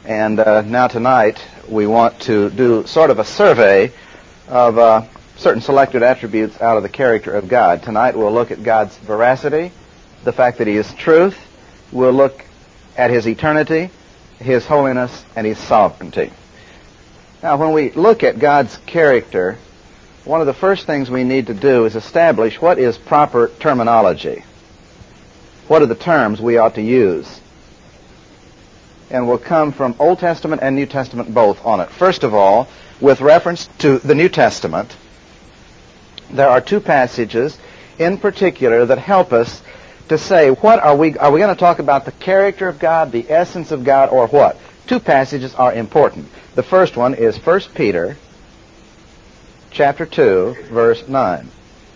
And now tonight we want to do sort of a survey of certain selected attributes out of the character of God. Tonight we'll look at God's veracity, the fact that He is truth. We'll look at His eternity, His holiness, and His sovereignty. Now, when we look at God's character, one of the first things we need to do is establish what is proper terminology. What are the terms we ought to use? And we'll come from Old Testament and New Testament both on it. First of all, with reference to the New Testament, there are two passages in particular that help us to say, what are we going to talk about the character of God, the essence of God, or what? Two passages are important. The first one is 1 Peter chapter 2, verse 9.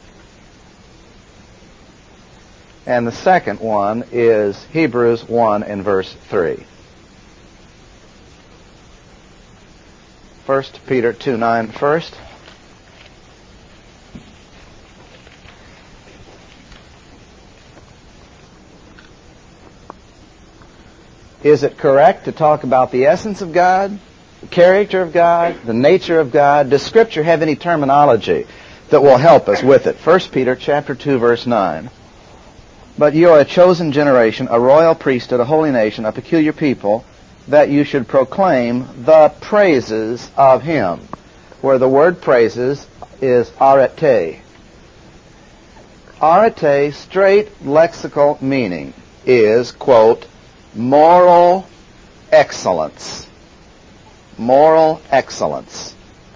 And the second one is Hebrews 1 and verse 3. 1 Peter 2:9 first. Is it correct to talk about the essence of God, the character of God, the nature of God? Does Scripture have any terminology that will help us with it? 1 Peter chapter 2, verse 9. But you are a chosen generation, a royal priesthood, a holy nation, a peculiar people, that you should proclaim the praises of Him. Where the word praises is arete. Arete, straight lexical meaning, is, quote, moral excellence. Moral excellence.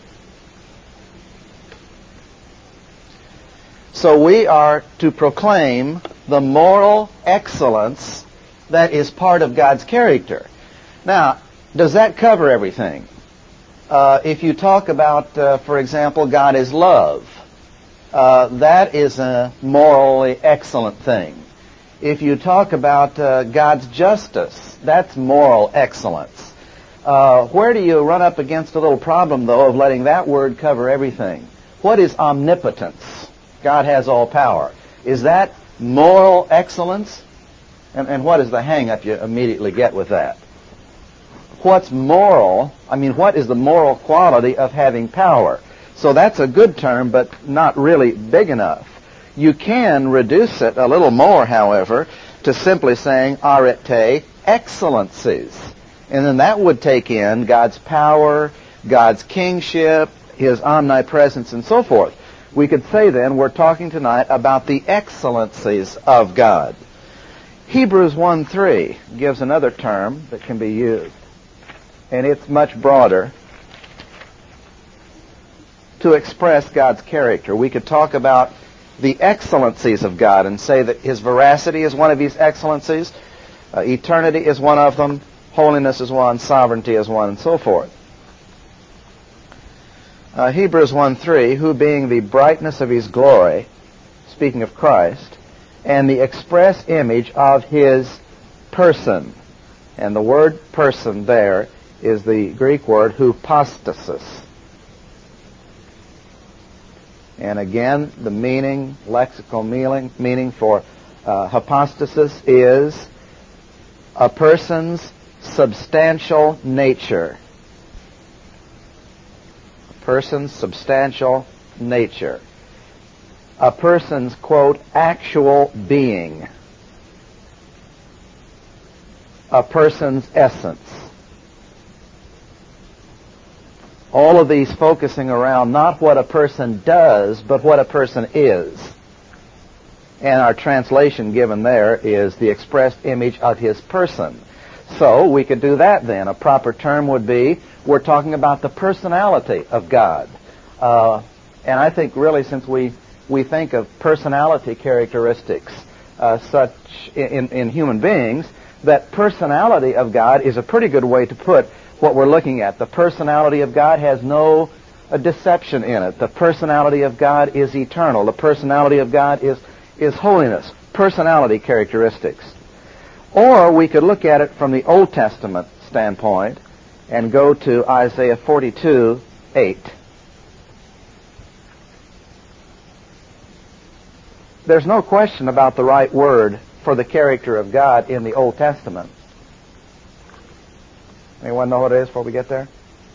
So we are to proclaim the moral excellence that is part of God's character. Now, does that cover everything? If you talk about, for example, God is love, that is a morally excellent thing. If you talk about God's justice, that's moral excellence. Where do you run up against a little problem, though, of letting that word cover everything? What is omnipotence? God has all power. Is that moral excellence? And what is the hang-up you immediately get with that? What's moral? I mean, what is the moral quality of having power? So that's a good term, but not really big enough. You can reduce it a little more, however, to simply saying arete excellencies. And then that would take in God's power, God's kingship, His omnipresence, and so forth. We could say then we're talking tonight about the excellencies of God. Hebrews 1:3 gives another term that can be used, and it's much broader, to express God's character. We could talk about the excellencies of God and say that His veracity is one of His excellencies, eternity is one of them, holiness is one, sovereignty is one, and so forth. Hebrews 1:3, who being the brightness of His glory, speaking of Christ, and the express image of His person. And the word person there is the Greek word hypostasis. And again, the meaning, lexical meaning for hypostasis is a person's substantial nature. A person's substantial nature. A person's, quote, actual being. A person's essence. All of these focusing around not what a person does, but what a person is. And our translation given there is the expressed image of His person. So we could do that then. A proper term would be, we're talking about the personality of God. And I think really since we think of personality characteristics such in human beings, that personality of God is a pretty good way to put what we're looking at. The personality of God has no deception in it. The personality of God is eternal. The personality of God is holiness. Personality characteristics. Or we could look at it from the Old Testament standpoint and go to Isaiah 42:8. There's no question about the right word for the character of God in the Old Testament. Anyone know what it is before we get there?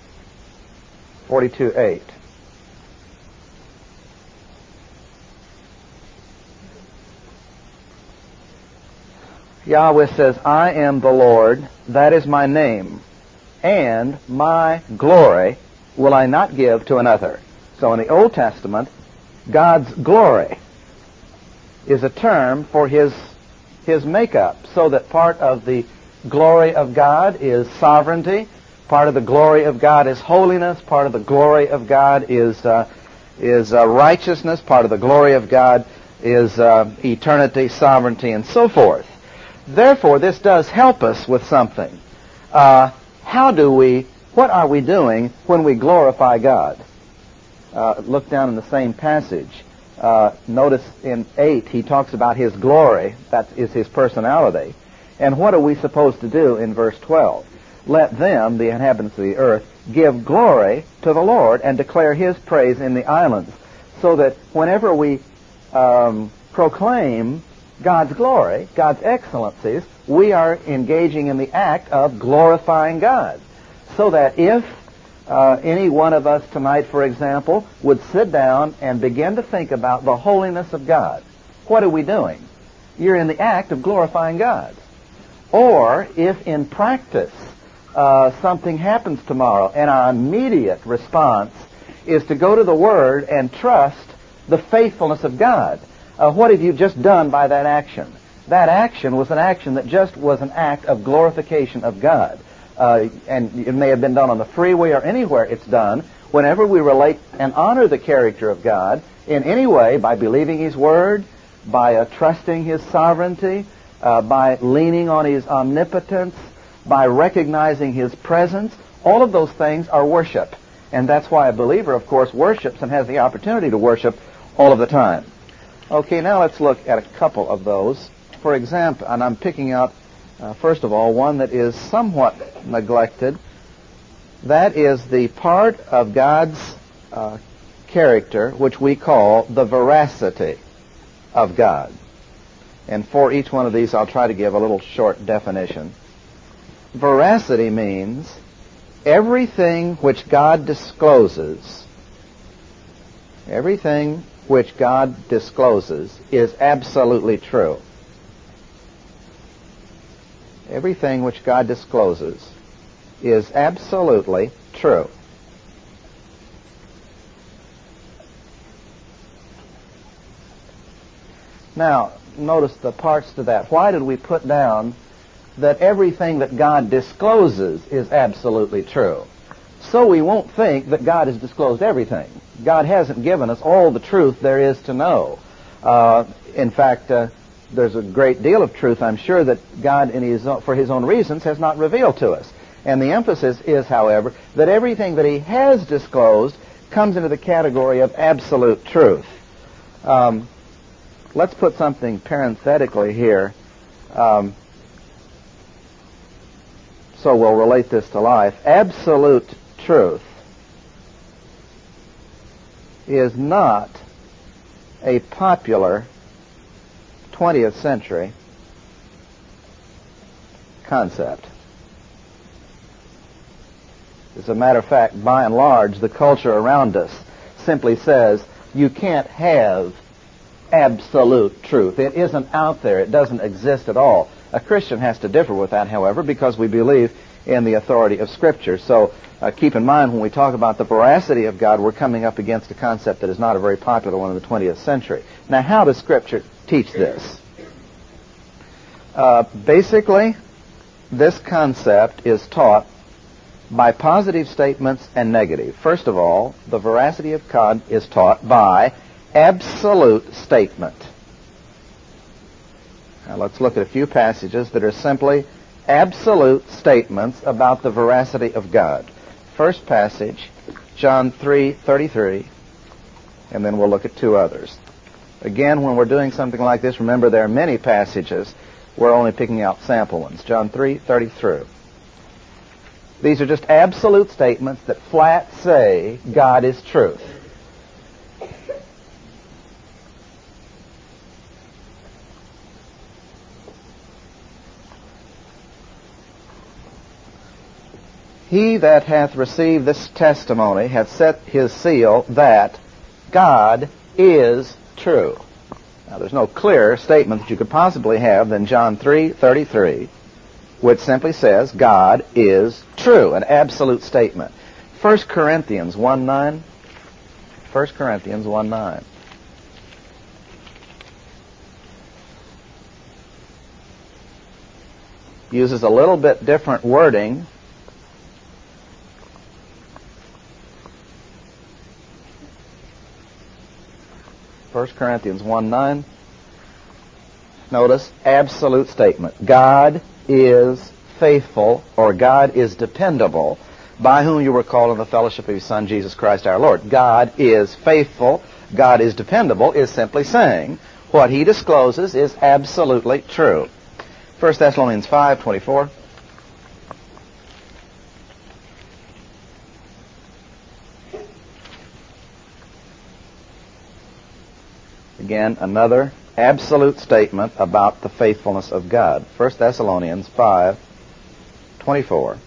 42:8. Yahweh says, I am the Lord, that is my name, and my glory will I not give to another. So in the Old Testament, God's glory is a term for his makeup, so that part of the glory of God is sovereignty, part of the glory of God is holiness, part of the glory of God is righteousness, part of the glory of God is eternity, sovereignty, and so forth. Therefore, this does help us with something. What are we doing when we glorify God? Look down in the same passage. Notice in 8, he talks about his glory. That is his personality. And what are we supposed to do in verse 12? Let them, the inhabitants of the earth, give glory to the Lord and declare his praise in the islands. So that whenever we proclaim God's glory, God's excellencies, we are engaging in the act of glorifying God. So that if any one of us tonight, for example, would sit down and begin to think about the holiness of God, what are we doing? You're in the act of glorifying God. Or if in practice something happens tomorrow and our immediate response is to go to the Word and trust the faithfulness of God, what have you just done by that action? That action was an action that just was an act of glorification of God. And it may have been done on the freeway or anywhere it's done. Whenever we relate and honor the character of God in any way, by believing His Word, by trusting His sovereignty, by leaning on His omnipotence, by recognizing His presence, all of those things are worship. And that's why a believer, of course, worships and has the opportunity to worship all of the time. Okay, now let's look at a couple of those. For example, and I'm picking out, first of all, one that is somewhat neglected. That is the part of God's character which we call the veracity of God. And for each one of these, I'll try to give a little short definition. Veracity means everything which God discloses, everything which God discloses is absolutely true. Everything which God discloses is absolutely true. Now, notice the parts to that. Why did we put down that everything that God discloses is absolutely true? So we won't think that God has disclosed everything. God hasn't given us all the truth there is to know. In fact, there's a great deal of truth, I'm sure, that God, for His own reasons, has not revealed to us. And the emphasis is, however, that everything that He has disclosed comes into the category of absolute truth. Let's put something parenthetically here, so we'll relate this to life. Absolute truth is not a popular 20th century concept. As a matter of fact, by and large, the culture around us simply says you can't have absolute truth. It isn't out there. It doesn't exist at all. A Christian has to differ with that, however, because we believe in the authority of Scripture. So keep in mind, when we talk about the veracity of God, we're coming up against a concept that is not a very popular one in the 20th century. Now, how does Scripture teach this? Basically, this concept is taught by positive statements and negative. First of all, the veracity of God is taught by absolute statement. Now let's look at a few passages that are simply absolute statements about the veracity of God. First passage, John 3:33, and then we'll look at two others. Again, when we're doing something like this, remember there are many passages. We're only picking out sample ones. John 3:33. These are just absolute statements that flat say God is truth. He that hath received this testimony hath set his seal that God is true. Now, there's no clearer statement that you could possibly have than John 3:33, which simply says God is true, an absolute statement. 1 Corinthians 1:9. 1 Corinthians 1:9. Uses a little bit different wording. First Corinthians 1:9. Notice, absolute statement. God is faithful, or God is dependable, by whom you were called in the fellowship of His Son, Jesus Christ our Lord. God is faithful, God is dependable, is simply saying what He discloses is absolutely true. 1 Thessalonians 5:24. Again, another absolute statement about the faithfulness of God. 1 Thessalonians 5:24.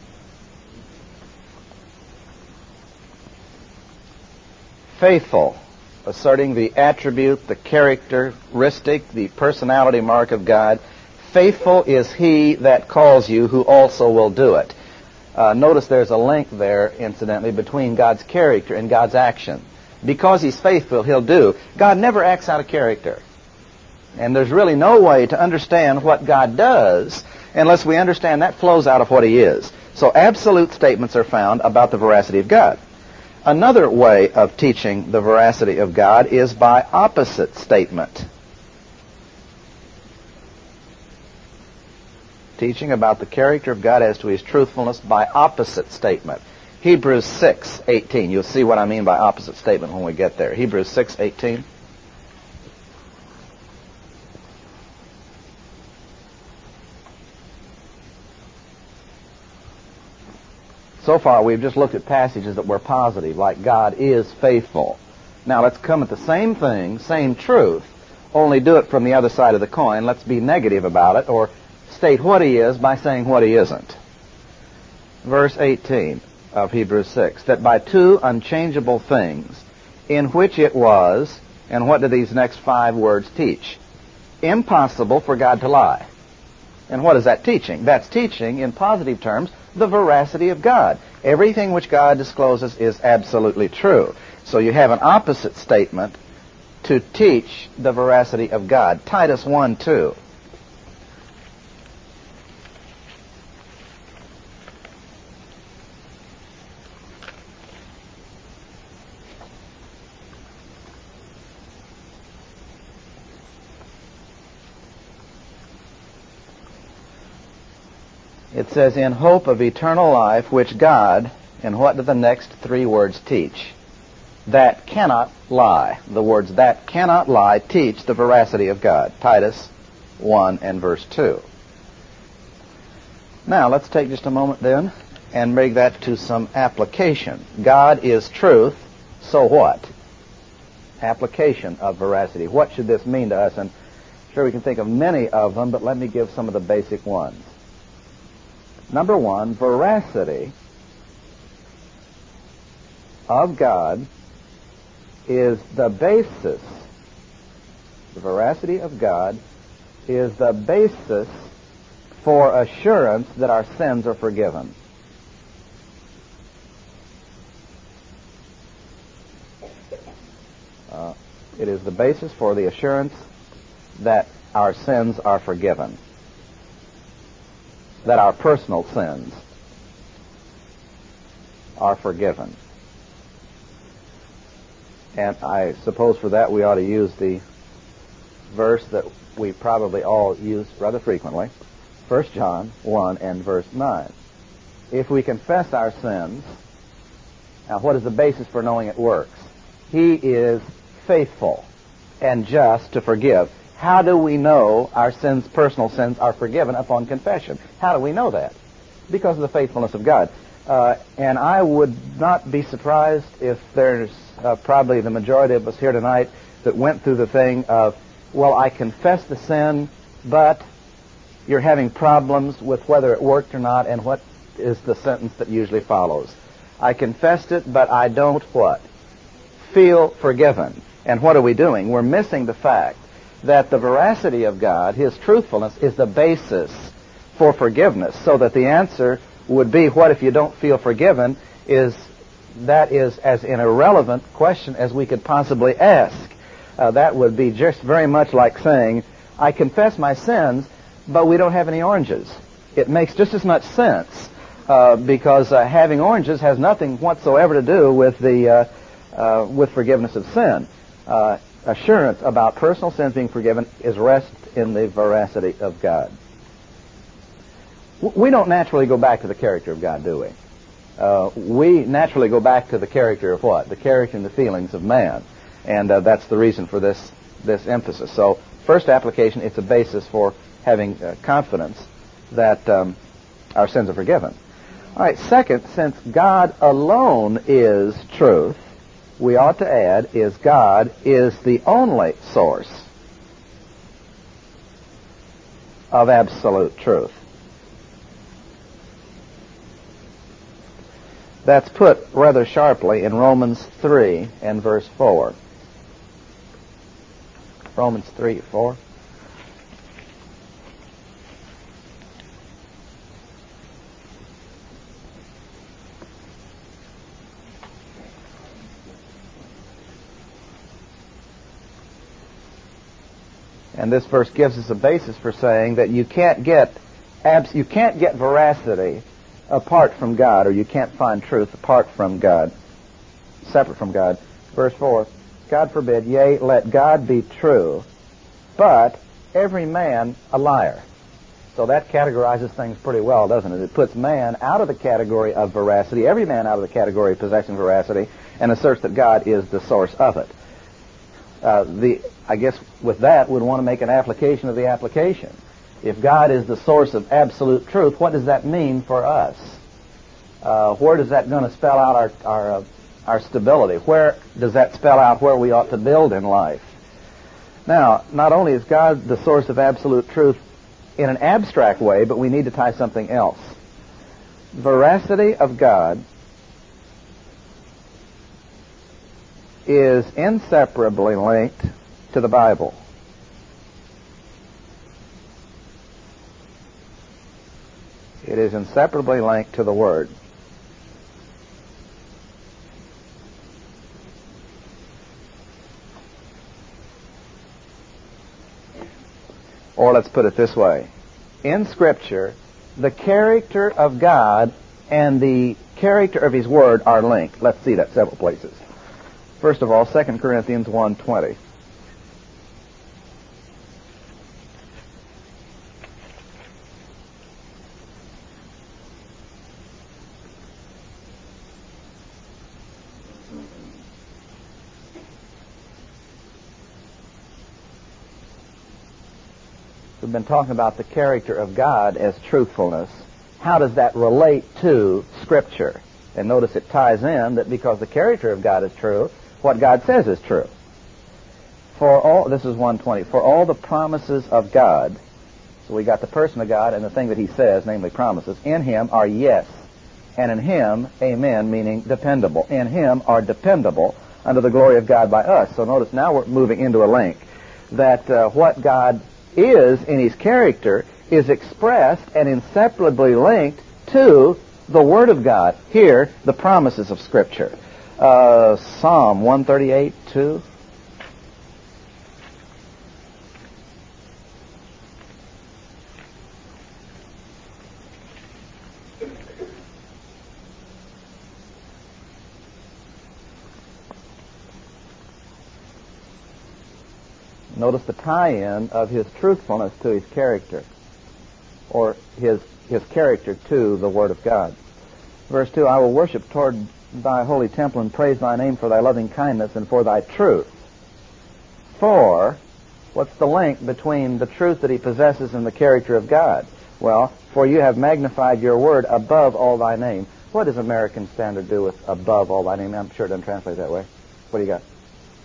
Faithful, asserting the attribute, the characteristic, the personality mark of God. Faithful is He that calls you, who also will do it. Notice there's a link there, incidentally, between God's character and God's action. Because He's faithful, He'll do. God never acts out of character. And there's really no way to understand what God does unless we understand that flows out of what He is. So absolute statements are found about the veracity of God. Another way of teaching the veracity of God is by opposite statement. Teaching about the character of God as to His truthfulness by opposite statement. Hebrews 6:18. You'll see what I mean by opposite statement when we get there. Hebrews 6:18. So far, we've just looked at passages that were positive, like God is faithful. Now, let's come at the same thing, same truth, only do it from the other side of the coin. Let's be negative about it, or state what He is by saying what He isn't. Verse 18 of Hebrews 6, that by two unchangeable things, in which it was, and what do these next 5 words teach? Impossible for God to lie. And what is that teaching? That's teaching, in positive terms, the veracity of God. Everything which God discloses is absolutely true. So you have an opposite statement to teach the veracity of God. Titus 1:2. It says, in hope of eternal life, which God, and what do the next 3 words teach? That cannot lie. The words that cannot lie teach the veracity of God. Titus 1 and verse 2. Now, let's take just a moment then and bring that to some application. God is truth, so what? Application of veracity. What should this mean to us? And sure, we can think of many of them, but let me give some of the basic ones. Number 1, veracity of God is the basis. The veracity of God is the basis for assurance that our sins are forgiven. It is the basis for the assurance that our sins are forgiven. That our personal sins are forgiven. And I suppose for that we ought to use the verse that we probably all use rather frequently, 1 John 1 and verse 9. If we confess our sins, now what is the basis for knowing it works? He is faithful and just to forgive. How do we know our sins, personal sins, are forgiven upon confession? How do we know that? Because of the faithfulness of God. And I would not be surprised if there's probably the majority of us here tonight that went through the thing of, well, I confess the sin, but you're having problems with whether it worked or not, and what is the sentence that usually follows. I confessed it, but I don't what? Feel forgiven. And what are we doing? We're missing the fact that the veracity of God, His truthfulness, is the basis for forgiveness. So that the answer would be, what if you don't feel forgiven? That is as an irrelevant question as we could possibly ask. That would be just very much like saying, I confess my sins, but we don't have any oranges. It makes just as much sense because having oranges has nothing whatsoever to do with with forgiveness of sin. Assurance about personal sins being forgiven is rest in the veracity of God. We don't naturally go back to the character of God, do we? We naturally go back to the character of what? The character and the feelings of man. And that's the reason for this emphasis. So, first application, it's a basis for having confidence that our sins are forgiven. All right, second, since God alone is truth, we ought to add is God is the only source of absolute truth. That's put rather sharply in Romans 3 and verse 4. Romans 3:4. And this verse gives us a basis for saying that you can't get veracity apart from God, or you can't find truth apart from God, separate from God. Verse 4, God forbid, yea, let God be true, but every man a liar. So that categorizes things pretty well, doesn't it? It puts man out of the category of veracity, every man out of the category of possessing veracity, and asserts that God is the source of it. I guess with that, we'd want to make an application of the application. If God is the source of absolute truth, what does that mean for us? Where does that going to spell out our stability? Where does that spell out where we ought to build in life? Now, not only is God the source of absolute truth in an abstract way, but we need to tie something else. Veracity of God is inseparably linked to the Bible. It is inseparably linked to the Word. Or let's put it this way. In Scripture, the character of God and the character of His Word are linked. Let's see that several places. First of all, 2 Corinthians 1:20. We've been talking about the character of God as truthfulness. How does that relate to Scripture? And notice it ties in that because the character of God is true, what God says is true. This is 1:20, for all the promises of God, so we got the person of God and the thing that He says, namely promises, in Him are yes, and in Him, amen, meaning dependable. In Him are dependable unto the glory of God by us. So notice now we're moving into a link, that what God is in His character is expressed and inseparably linked to the Word of God. Here, the promises of Scripture. Psalm 138:2. Notice the tie-in of His truthfulness to His character, or His character to the Word of God. Verse 2, I will worship toward Thy holy temple and praise Thy name for Thy loving kindness and for Thy truth. For, what's the link between the truth that He possesses and the character of God? Well, for you have magnified your word above all Thy name. What does American Standard do with above all Thy name? I'm sure it doesn't translate that way. What do you got?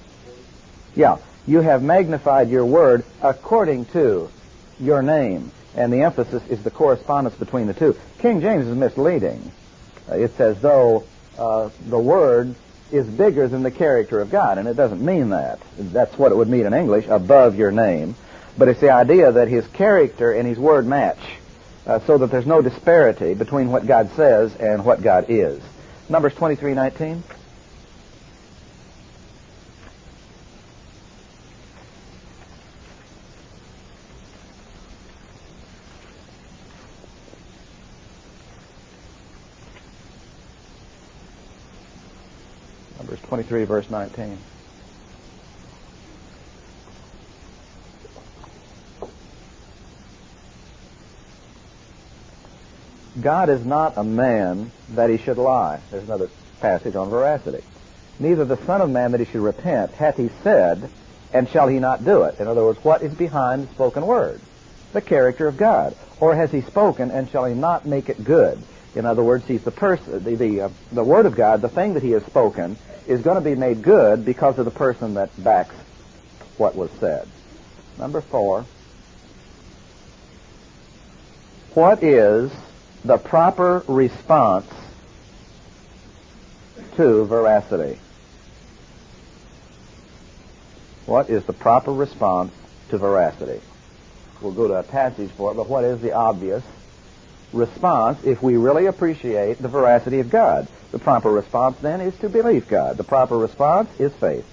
Yeah. You have magnified your word according to your name. And the emphasis is the correspondence between the two. King James is misleading. It's as though the Word is bigger than the character of God, and it doesn't mean that. That's what it would mean in English, above your name. But it's the idea that His character and His Word match, so that there's no disparity between what God says and what God is. Numbers 23:19. Numbers 23, verse 19. God is not a man that He should lie. There's another passage on veracity. Neither the Son of Man that He should repent. Hath He said, and shall He not do it? In other words, what is behind the spoken word? The character of God. Or has He spoken, and shall He not make it good? In other words, He's the person, the Word of God, the thing that He has spoken, is going to be made good because of the person that backs what was said. Number 4. What is the proper response to veracity? What is the proper response to veracity? We'll go to a passage for it, but what is the obvious response if we really appreciate the veracity of God? The proper response then is to believe God. The proper response is faith.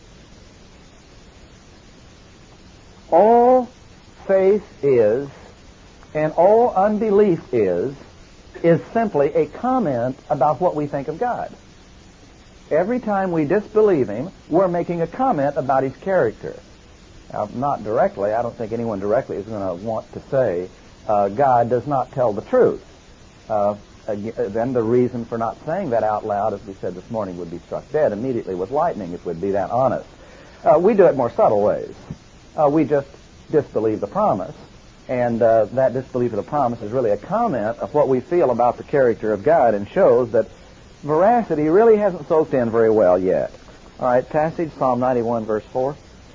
All faith is, and all unbelief is simply a comment about what we think of God. Every time we disbelieve Him, we're making a comment about His character. Now, not directly. I don't think anyone directly is going to want to say God does not tell the truth. Then the reason for not saying that out loud, as we said this morning, would be struck dead immediately with lightning, if we'd be that honest. We do it more subtle ways. We just disbelieve the promise, and that disbelief of the promise is really a comment of what we feel about the character of God and shows that veracity really hasn't soaked in very well yet. All right, passage, Psalm 91, verse 4.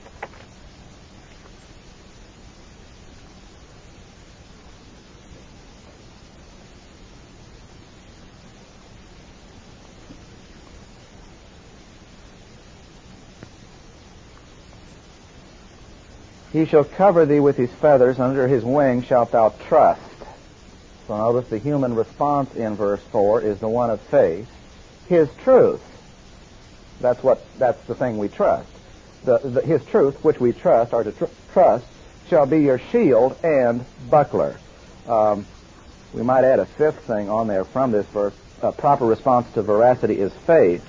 He shall cover thee with His feathers, under His wings shalt thou trust. So notice the human response in verse 4 is the one of faith. His truth, that's the thing we trust. His truth, which we trust, or to trust, shall be your shield and buckler. We might add a fifth thing on there from this verse. A proper response to veracity is faith.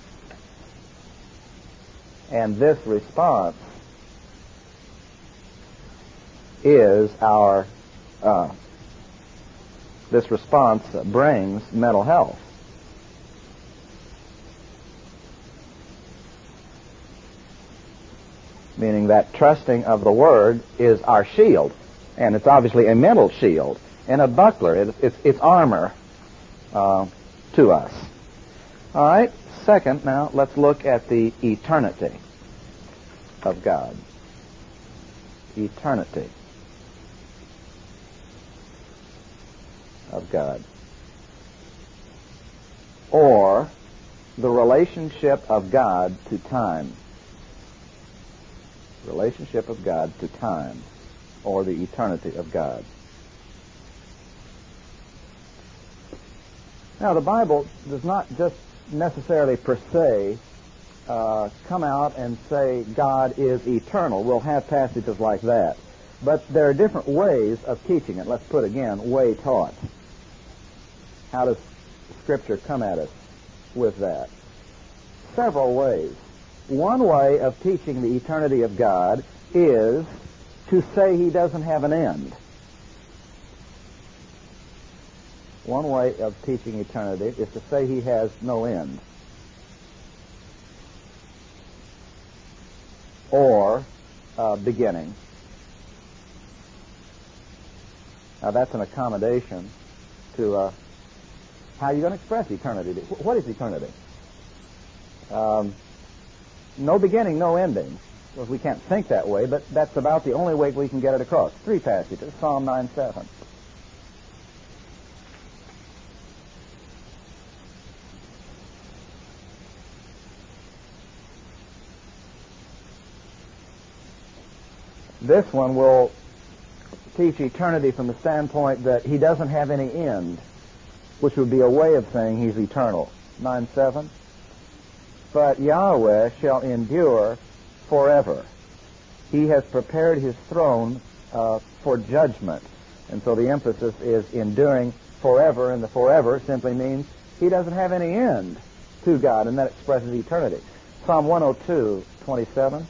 And this response is this response brings mental health. Meaning that trusting of the Word is our shield, and it's obviously a mental shield and a buckler. It's armor to us. All right. Second, now let's look at the eternity of God. Eternity of God, or the relationship of God to time. Relationship of God to time, or the eternity of God. Now, the Bible does not just necessarily per se come out and say God is eternal. We'll have passages like that. But there are different ways of teaching it. Let's put again, way taught. How does Scripture come at us with that? Several ways. One way of teaching the eternity of God is to say He doesn't have an end. One way of teaching eternity is to say He has no end. Or beginning. Now that's an accommodation to how you're going to express eternity. What is eternity? No beginning, no ending. Because we can't think that way, but that's about the only way we can get it across. 3 passages, Psalm 9:7. This one will teach eternity from the standpoint that he doesn't have any end, which would be a way of saying he's eternal. 9:7. But Yahweh shall endure forever. He has prepared his throne for judgment. And so the emphasis is enduring forever, and the forever simply means he doesn't have any end to God, and that expresses eternity. Psalm 102:27.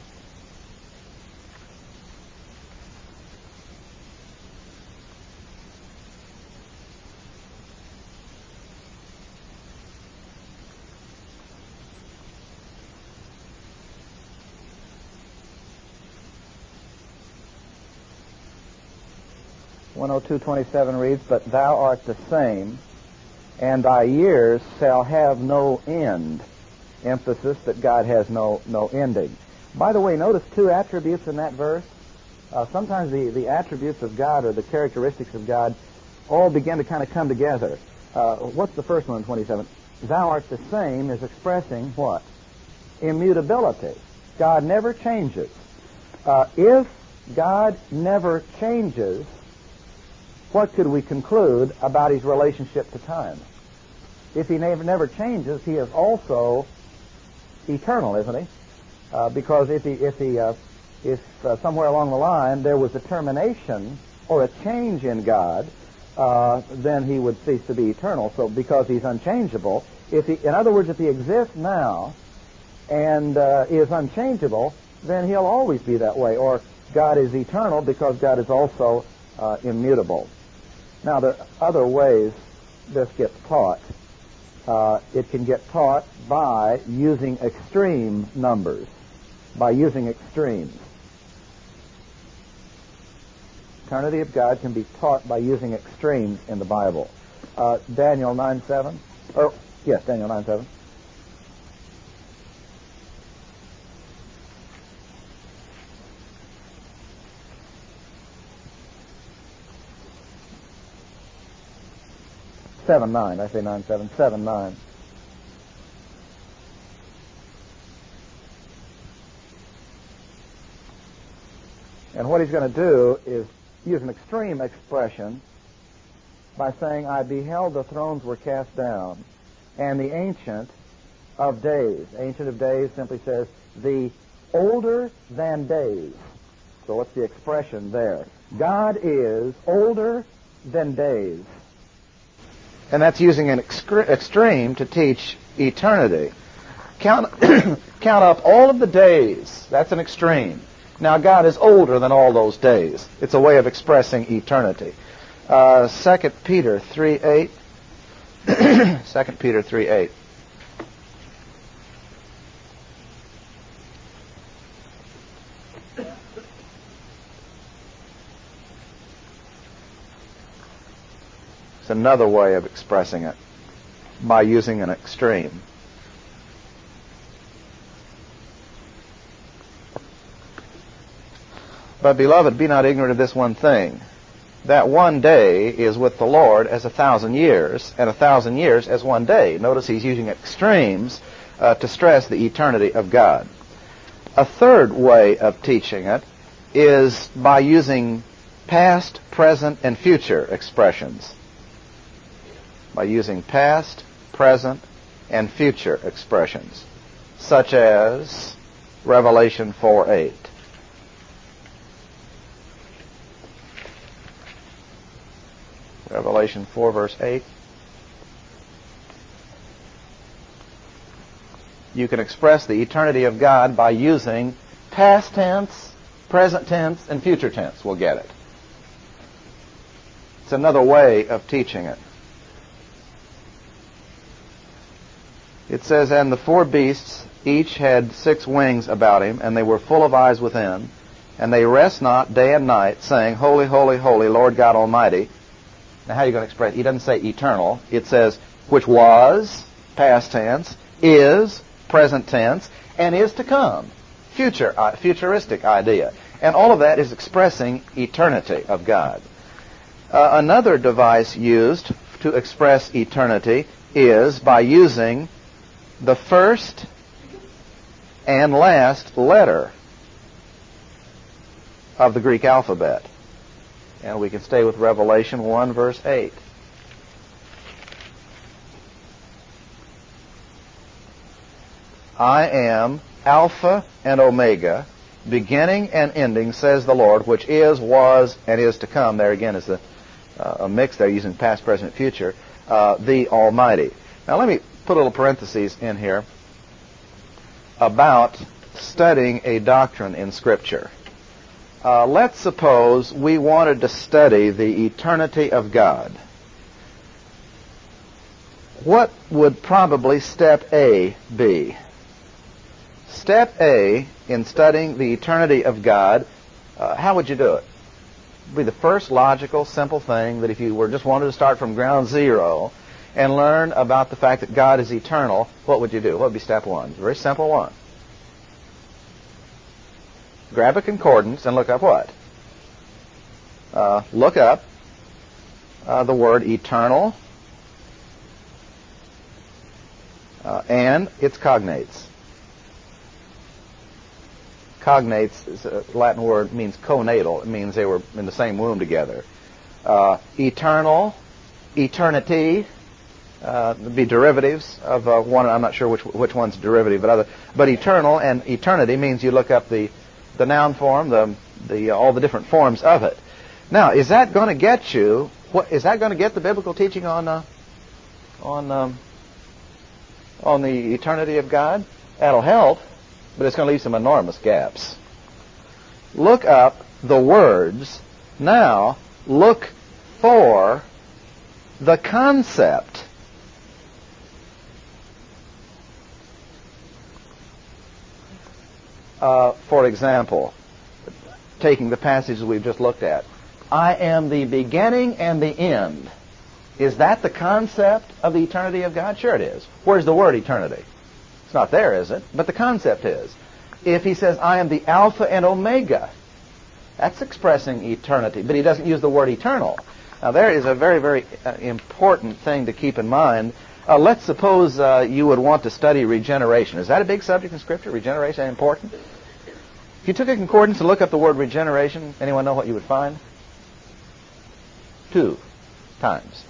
reads, But thou art the same, and thy years shall have no end. Emphasis that God has no ending. By the way, notice 2 attributes in that verse. Sometimes the attributes of God or the characteristics of God all begin to kind of come together. What's the first one in 27? Thou art the same is expressing what? Immutability. God never changes. If God never changes, what could we conclude about his relationship to time? If he never changes, he is also eternal, isn't he? Because if somewhere along the line there was a termination or a change in God, then he would cease to be eternal. So because he's unchangeable, in other words, if he exists now and is unchangeable, then he'll always be that way. Or God is eternal because God is also immutable. Now, there are other ways this gets taught. It can get taught by using extreme numbers, by using extremes. Eternity of God can be taught by using extremes in the Bible. Daniel 9:7. Yes, Daniel 9:7. I say 9:7. 7:9. And what he's going to do is use an extreme expression by saying, I beheld the thrones were cast down, and the Ancient of Days. Ancient of Days simply says, the older than days. So what's the expression there? God is older than days. And that's using an extreme to teach eternity. Count up all of the days. That's an extreme. Now, God is older than all those days. It's a way of expressing eternity. 2 Peter 3:8. 2 Peter 3:8. It's another way of expressing it by using an extreme. But, beloved, be not ignorant of this one thing, that one day is with the Lord as 1,000 years, and 1,000 years as one day. Notice he's using extremes to stress the eternity of God. A third way of teaching it is by using past, present, and future expressions. By using past, present, and future expressions, such as Revelation 4:8. Revelation 4, verse 8. You can express the eternity of God by using past tense, present tense, and future tense. We'll get it. It's another way of teaching it. It says, and the 4 beasts each had 6 wings about him, and they were full of eyes within, and they rest not day and night, saying, Holy, holy, holy, Lord God Almighty. Now, how are you going to express it? He doesn't say eternal. It says, which was, past tense, is, present tense, and is to come, futuristic idea. And all of that is expressing eternity of God. Another device used to express eternity is by using the first and last letter of the Greek alphabet. And we can stay with Revelation 1, verse 8. I am Alpha and Omega, beginning and ending, says the Lord, which is, was, and is to come. There again is a mix there using past, present, future. The Almighty. Now let me put a little parentheses in here about studying a doctrine in Scripture. Let's suppose we wanted to study the eternity of God. What would probably step A be? Step A in studying the eternity of God, how would you do it? It would be the first logical, simple thing that if you were just wanted to start from ground zero and learn about the fact that God is eternal, what would you do? What would be step one? Very simple one. Grab a concordance and look up what? Look up the word eternal and its cognates. Cognates is a Latin word, means conatal. It means they were in the same womb together. Eternal, eternity, be derivatives of one. I'm not sure which one's derivative, but eternal and eternity means you look up the noun form, all the different forms of it. Now, is that going to get you? Is that going to get the biblical teaching on the eternity of God? That'll help. But it's going to leave some enormous gaps. Look up the words. Now, look for the concept. For example, taking the passages we've just looked at, I am the beginning and the end. Is that the concept of the eternity of God? Sure it is. Where's the word eternity? It's not there, is it? But the concept is. If he says, I am the Alpha and Omega, that's expressing eternity, but he doesn't use the word eternal. Now, there is a very, very important thing to keep in mind. Let's suppose you would want to study regeneration. Is that a big subject in Scripture? Regeneration important? If you took a concordance and look up the word regeneration, anyone know what you would find? 2 times.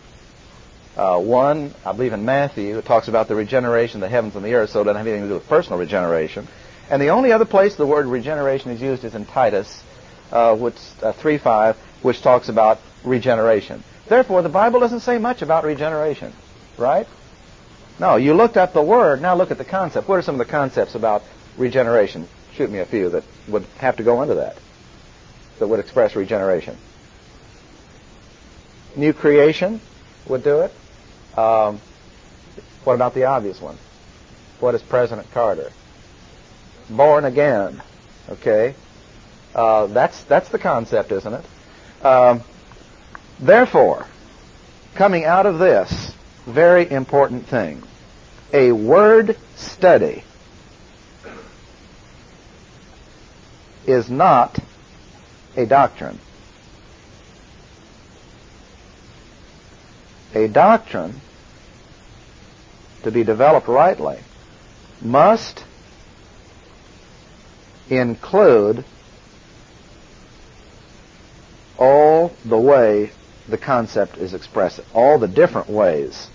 One, I believe in Matthew, it talks about the regeneration of the heavens and the earth, so it doesn't have anything to do with personal regeneration. And the only other place the word regeneration is used is in Titus, 3:5, which talks about regeneration. Therefore, the Bible doesn't say much about regeneration, right? No, you looked up the word, now look at the concept. What are some of the concepts about regeneration? Shoot me a few that would have to go into that would express regeneration. New creation would do it. What about the obvious one? What is President Carter? Born again. Okay. That's the concept, isn't it? Therefore, coming out of this, very important thing, a word study is not a doctrine. A doctrine, to be developed rightly, must include all the way the concept is expressed, all the different ways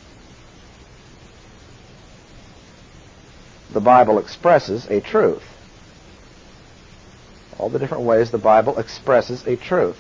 the Bible expresses a truth. All the different ways the Bible expresses a truth.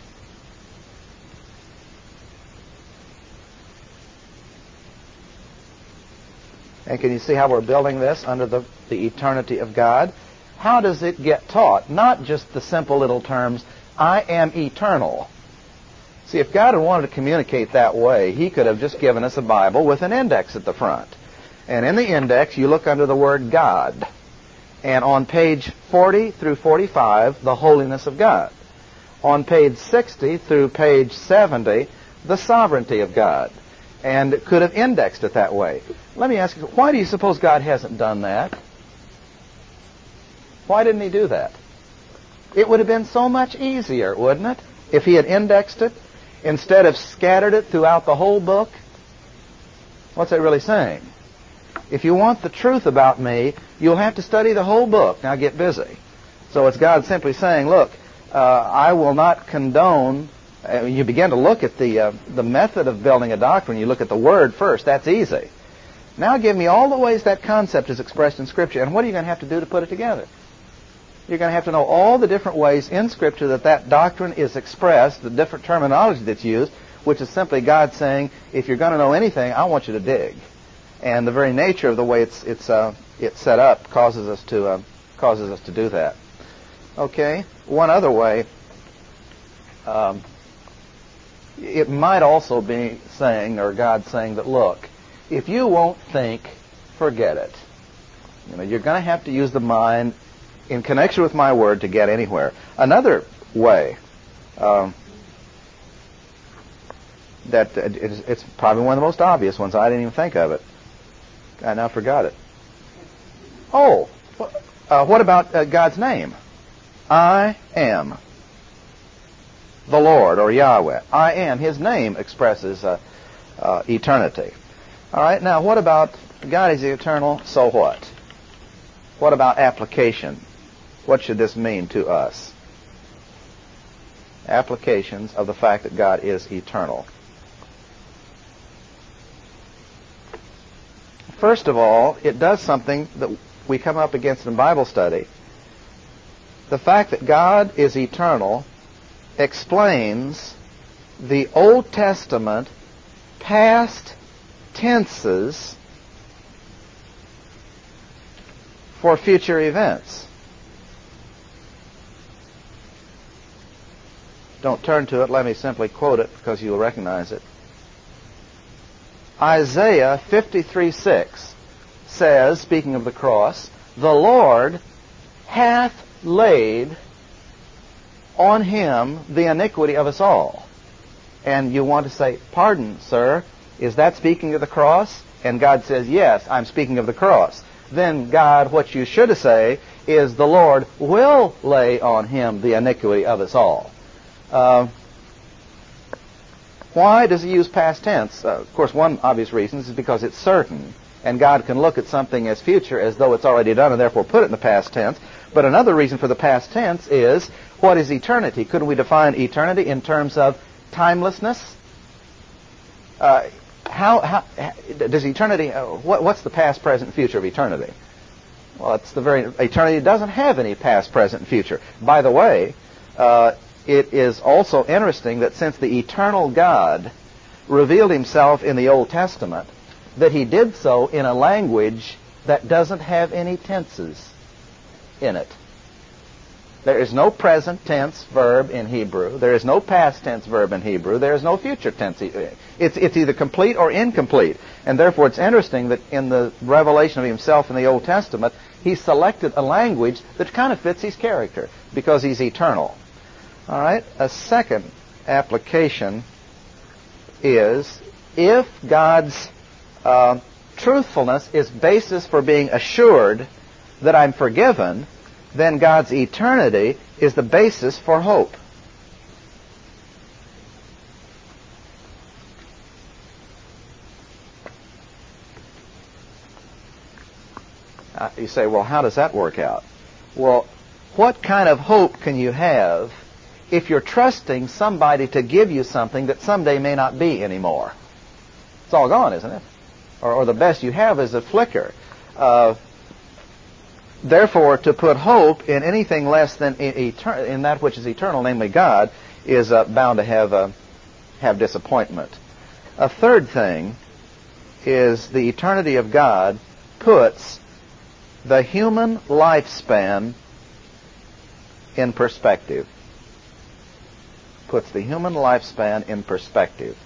And can you see how we're building this under the eternity of God? How does it get taught? Not just the simple little terms, I am eternal. See, if God had wanted to communicate that way, He could have just given us a Bible with an index at the front. And in the index, you look under the word God. And on page 40 through 45, the holiness of God. On page 60 through page 70, the sovereignty of God. And it could have indexed it that way. Let me ask you, why do you suppose God hasn't done that? Why didn't he do that? It would have been so much easier, wouldn't it, if he had indexed it instead of scattered it throughout the whole book? What's that really saying? If you want the truth about me, you'll have to study the whole book. Now get busy. So it's God simply saying, look, I will not condone. You begin to look at the method of building a doctrine. You look at the Word first. That's easy. Now give me all the ways that concept is expressed in Scripture. And what are you going to have to do to put it together? You're going to have to know all the different ways in Scripture that doctrine is expressed, the different terminology that's used, which is simply God saying, if you're going to know anything, I want you to dig. And the very nature of the way it's set up causes us to do that. Okay, one other way, it might also be saying, or God saying that, look, if you won't think, forget it. You're going to have to use the mind in connection with my word to get anywhere. Another way that it's probably one of the most obvious ones. I didn't even think of it. I now forgot it. Oh, what about God's name? I am the Lord, or Yahweh. I am. His name expresses eternity. All right, now what about God is eternal, so what? What about application? What should this mean to us? Applications of the fact that God is eternal. First of all, it does something that we come up against in Bible study. The fact that God is eternal explains the Old Testament past tenses for future events. Don't turn to it. Let me simply quote it because you'll recognize it. Isaiah 53:6 says, speaking of the cross, the Lord hath laid on him the iniquity of us all. And you want to say, pardon, sir, is that speaking of the cross? And God says, yes, I'm speaking of the cross. Then God, what you should say is the Lord will lay on him the iniquity of us all. Why does he use past tense? Of course, one obvious reason is because it's certain. And God can look at something as future as though it's already done and therefore put it in the past tense. But another reason for the past tense is, what is eternity? Couldn't we define eternity in terms of timelessness? How does eternity, what's the past, present, and future of eternity? Well, it's the very, eternity doesn't have any past, present, and future. By the way, it is also interesting that since the eternal God revealed himself in the Old Testament, that he did so in a language that doesn't have any tenses in it. There is no present tense verb in Hebrew. There is no past tense verb in Hebrew. There is no future tense. It's either complete or incomplete. And therefore it's interesting that in the revelation of himself in the Old Testament, he selected a language that kind of fits his character because he's eternal. All right? A second application is, if God's truthfulness is basis for being assured that I'm forgiven, then God's eternity is the basis for hope. You say, well, how does that work out? Well, what kind of hope can you have if you're trusting somebody to give you something that someday may not be anymore? It's all gone, isn't it? Or the best you have is a flicker. Therefore, to put hope in anything less than in that which is eternal, namely God, is bound to have disappointment. A third thing is the eternity of God puts the human lifespan in perspective. Puts the human lifespan in perspective.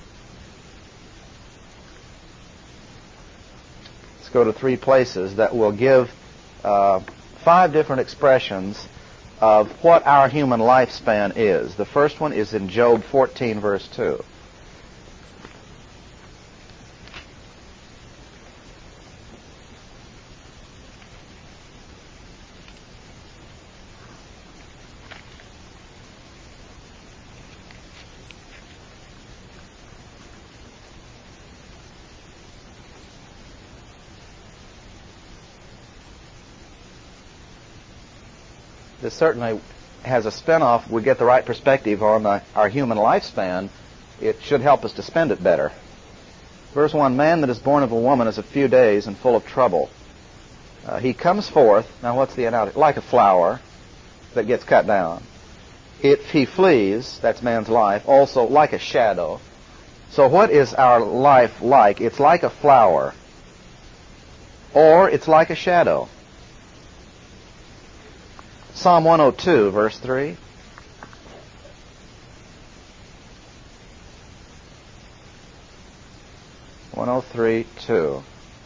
Let's go to 3 places that will give 5 different expressions of what our human lifespan is. The first one is in Job 14, verse 2. this certainly has a spin-off. We get the right perspective on our human lifespan. It should help us to spend it better. Verse 1, man that is born of a woman is a few days and full of trouble. He comes forth, now what's the analogy? Like a flower that gets cut down. If he flees, that's man's life, also like a shadow. So what is our life like? It's like a flower, or it's like a shadow. Psalm 102, verse 3. Psalm 103:2.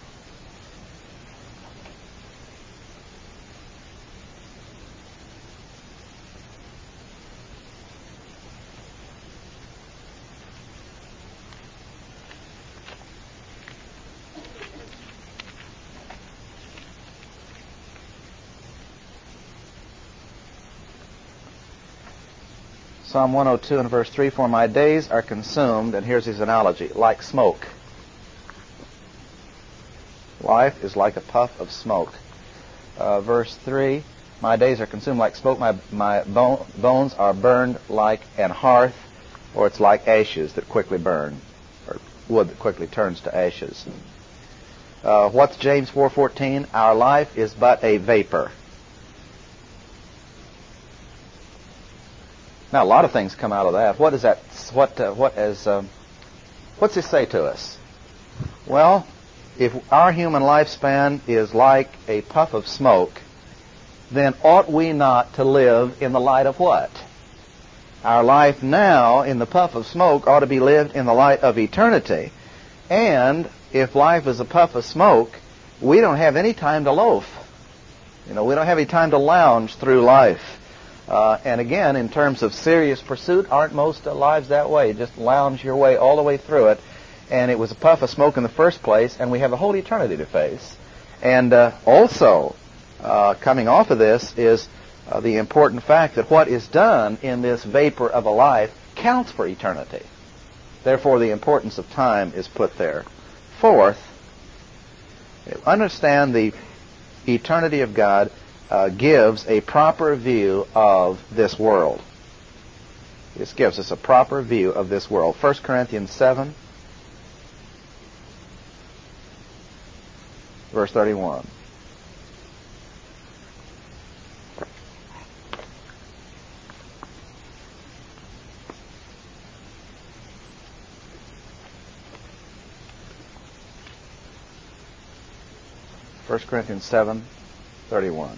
Psalm 102 and verse 3, for my days are consumed, and here's his analogy, like smoke. Life is like a puff of smoke. Verse 3, my days are consumed like smoke, my bones are burned like an hearth, or it's like ashes that quickly burn, or wood that quickly turns to ashes. What's James 4:14? Our life is but a vapor. Now, a lot of things come out of that. What is that? What's this say to us? Well, if our human lifespan is like a puff of smoke, then ought we not to live in the light of what? Our life now in the puff of smoke ought to be lived in the light of eternity. And if life is a puff of smoke, we don't have any time to loaf. We don't have any time to lounge through life. And again, in terms of serious pursuit, aren't most lives that way? Just lounge your way all the way through it. And it was a puff of smoke in the first place, and we have a whole eternity to face. And also, coming off of this is the important fact that what is done in this vapor of a life counts for eternity. Therefore, the importance of time is put there. Fourth, understand the eternity of God gives a proper view of this world. This gives us a proper view of this world. 1 Corinthians 7, verse 31. First Corinthians 7:31.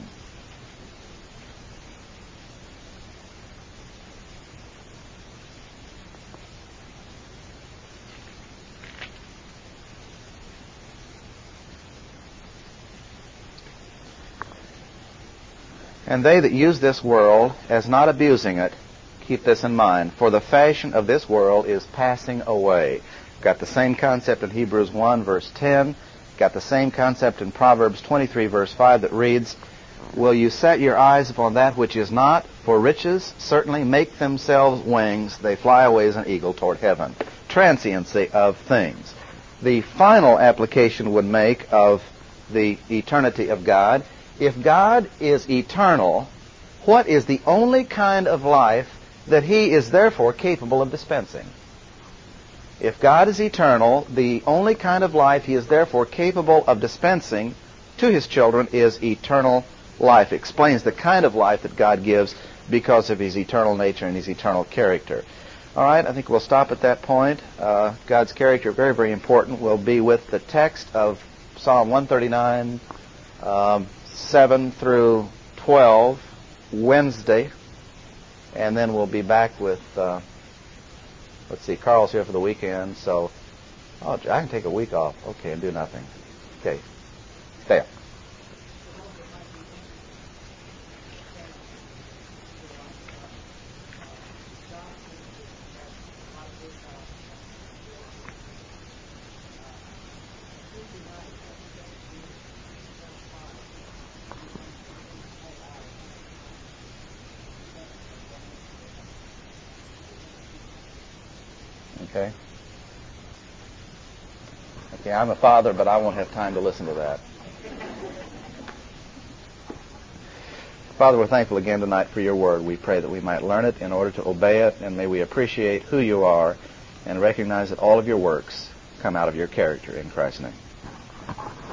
And they that use this world as not abusing it, keep this in mind, for the fashion of this world is passing away. Got the same concept in Hebrews 1, verse 10. Got the same concept in Proverbs 23, verse 5 that reads, will you set your eyes upon that which is not? For riches certainly make themselves wings. They fly away as an eagle toward heaven. Transiency of things. The final application would make of the eternity of God. If God is eternal, what is the only kind of life that He is therefore capable of dispensing? If God is eternal, the only kind of life He is therefore capable of dispensing to His children is eternal life. It explains the kind of life that God gives because of His eternal nature and His eternal character. All right, I think we'll stop at that point. God's character, very, very important. We'll be with the text of Psalm 139, 7 through 12, Wednesday. And then we'll be back with... let's see, Carl's here for the weekend, so I can take a week off. Okay, and do nothing. Okay, stay up. Okay? Okay, I'm a father, but I won't have time to listen to that. Father, we're thankful again tonight for your word. We pray that we might learn it in order to obey it, and may we appreciate who you are and recognize that all of your works come out of your character. In Christ's name.